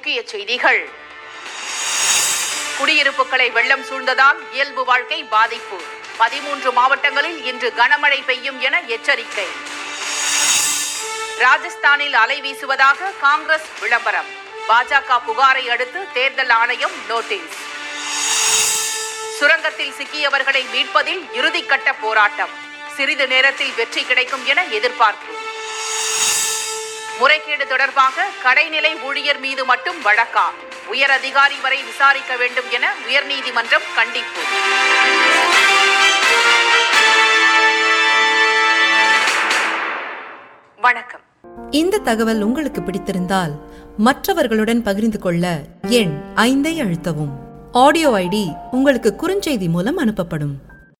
முக்கிய செய்திகள். குடியிருப்புகளை வெள்ளம் சூழ்ந்ததால் இயல்பு வாழ்க்கை பாதிப்பு. 13 மாவட்டங்களில் இன்று கனமழை பெய்யும் என எச்சரிக்கை. ராஜஸ்தானில் அலை வீசுவதாக காங்கிரஸ் விளம்பரம். பாஜக புகாரை அடுத்து தேர்தல் ஆணையம் நோட்டீஸ். சுரங்கத்தில் சிக்கியவர்களை மீட்பதில் இறுதிக்கட்ட போராட்டம். சிறிது நேரத்தில் வெற்றி கிடைக்கும் என எதிர்பார்ப்பு. முறைகேடு தொடர்பாக கடைநிலை ஊழியர் மீது மட்டும் வழக்கா? உயர் அதிகாரி வரை விசாரிக்க வேண்டும் என உயர்நீதிமன்றம் கண்டிப்பு. வணக்கம். இந்த தகவல் உங்களுக்கு பிடித்திருந்தால் மற்றவர்களுடன் பகிர்ந்து கொள்ள எண் 5ஐ அழுத்தவும். ஆடியோ ஐடி உங்களுக்கு குறுஞ்செய்தி மூலம் அனுப்பப்படும்.